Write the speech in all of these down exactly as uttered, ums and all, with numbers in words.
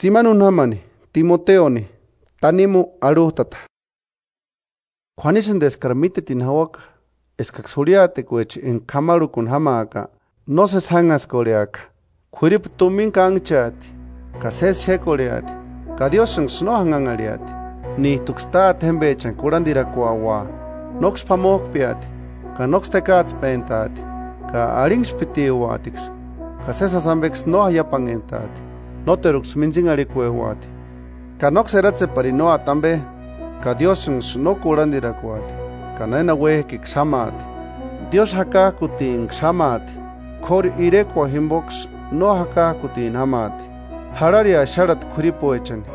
Tsimanun hamani, Timoteoni, tanimu aruhtata. Juanisin descarmitetin hawak, escaxuriate cuech en camaru con hamaca, no se sangas coreaca. Curip tumin canchati, cases shecoreati, ca Dios en snohangan aliati, ni tuxta tembechan curandira cuawa, nox pamok piati, ca nox tecats pentati, ca arings pitiuatix, ca sesas ambex no hayapangentati, no terux minzingari cuehuati, ca nox eratse parinoa tambe, ca Dios en no curandira cuati, ca nena wehki xamati, Dios hakakutin xamati, cor irequa himbox no hakakutin hamati, hararia sharat kuripoechan.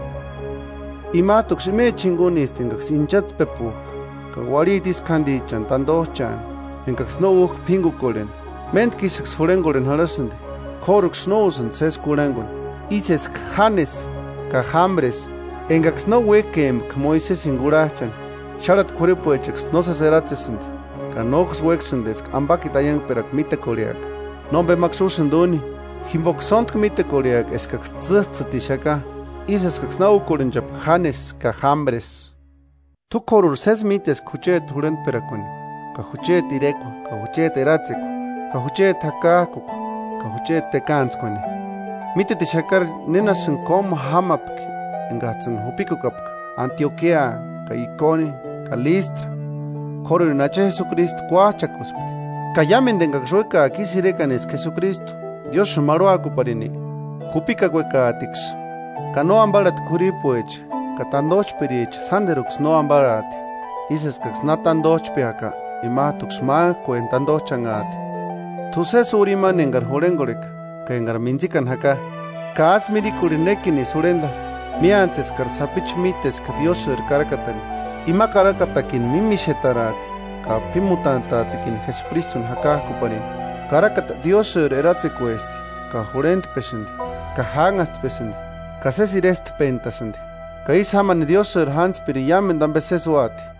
Imatux ime chingunistingax inchats pepu, ca waritis kandichan tandochan, encax no uj pingukolen, mentkisx hurengolen harasende, corux nosen ses kurengon, ises khanes, ca hambres, encax no wekem kmoises ingurachan, sharat kuripoechax no saseratsesende, ca nox wexendesk ambakitayan perak mite koreak, non be maxusen doni, Himboxont kmite koreak eskax tztztishaka, iseskax naukurin jap hanes ka hambres. Tu korur ses mites kuchet huren perakoni, ka huchet irekwa, ka huchet eratzeko, ka huchet hakakuk, ka huchet tekanskoni. Mite tishakar nenasen kom hamapki, engatsen hupikukapka, Antioquia, ka Iconi, ka Listra. Korur nache Jesucristo kuachakuspite. Ka yamen dengaxueka akisirecanes Jesucristo. Dios maroa kuparini, kupika kuekatix, ka no ambarat kuripuech, ka tandoch perich, sanderux no ambarati, ises kax natandoch peaka, imatux ma kuen tandochangati. Tu ses uriman engar horengorek, ka engar minzikan haka, ka as mirikurinekini surenda, miantes kar sapich mites ka Dios er karakatani, ima karakatakin mimishetarati, ka pimutantatikin Jesucristun haka kuparini. Karakata Dios eratse cuesti, ka jurent pesendi, ka hangast pesendi, ka sesirest pentasandi, ka is haman Dios er hans piriyamen dan besesuati.